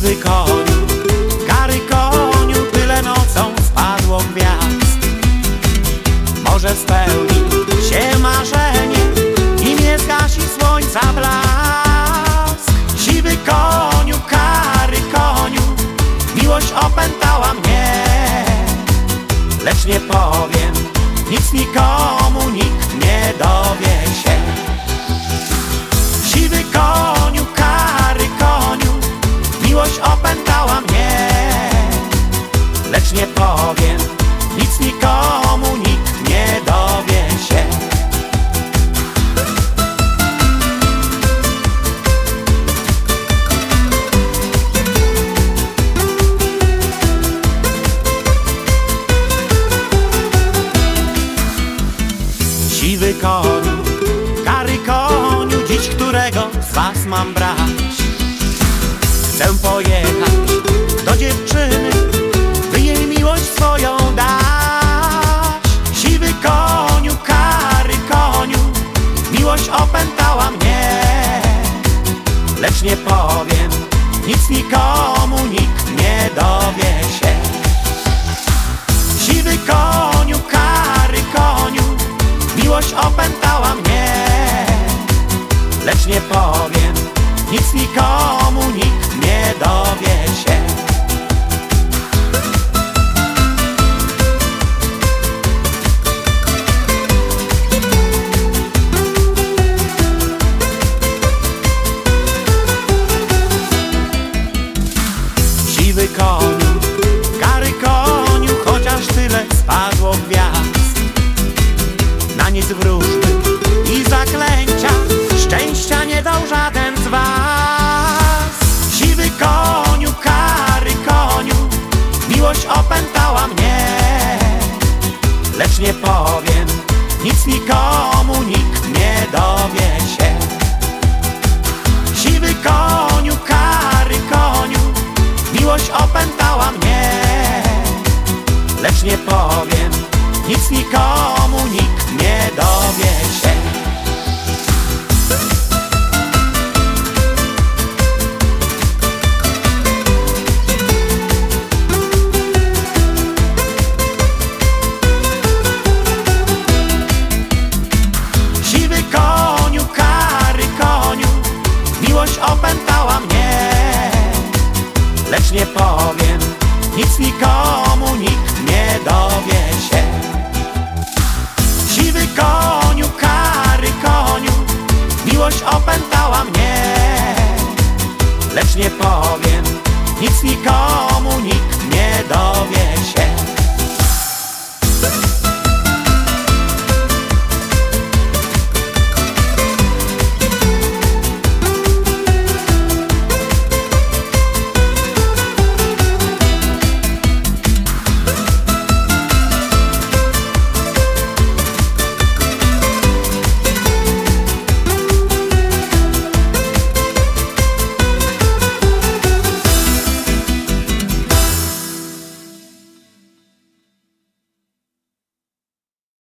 Siwy koniu, kary koniu, tyle nocą spadło gwiazd. Może spełni się marzenie i nie zgasi słońca blask. Siwy koniu, kary koniu, miłość opętała mnie, lecz nie powiem nic nikomu, nikt nie dowie się. Siwy koniu, kary koniu, miłość opętała mnie, lecz nie powiem nic nikomu, nikt nie dowie się. Siwy koniu, kary koniu, dziś którego z was mam brać? Chcę pojechać do dziewczyny, by jej miłość swoją dać. Siwy koniu, kary koniu, miłość opętała mnie, lecz nie powiem nic nikomu, nikt nie dowie się. Siwy koniu, kary koniu, miłość opętała mnie, lecz nie powiem nic nikomu, nikt nie dowie się. Siwy koniu, kary koniu, chociaż tyle spadło gwiazd. Na nic wróżby i zaklęcia szczęścia nie dał żaden z was. Siwy koniu, kary koniu, miłość opętała mnie, lecz nie powiem nic nikomu, nikt nie dowie się. Siwy koniu, kary koniu, miłość opętała mnie, lecz nie powiem nic nikomu, nikt nie dowie się. Siwy koniu, kary koniu, miłość opętała mnie, lecz nie powiem nic nikomu, nikt nie dowie się. Siwy koniu, kary koniu, miłość opętała mnie, lecz nie powiem nic nikomu, nikt nie dowie